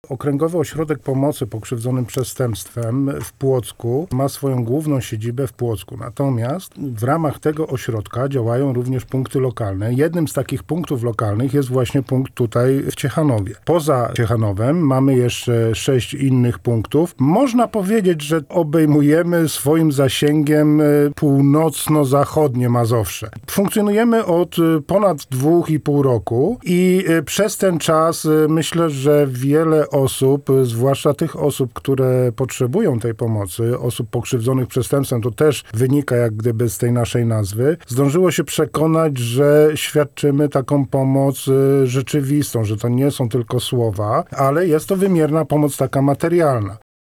Okręgowy Ośrodek Pomocy Pokrzywdzonym Przestępstwem w Płocku ma swoją główną siedzibę w Płocku. Natomiast w ramach tego ośrodka działają również punkty lokalne. Jednym z takich punktów lokalnych jest właśnie punkt tutaj w Ciechanowie. Poza Ciechanowem mamy jeszcze 6 innych punktów. Można powiedzieć, że obejmujemy swoim zasięgiem północno-zachodnie Mazowsze. Funkcjonujemy od ponad 2,5 roku i przez ten czas myślę, że wiele osób, zwłaszcza tych osób, które potrzebują tej pomocy, osób pokrzywdzonych przestępstwem, to też wynika jak gdyby z tej naszej nazwy, zdążyło się przekonać, że świadczymy taką pomoc rzeczywistą, że to nie są tylko słowa, ale jest to wymierna pomoc taka materialna.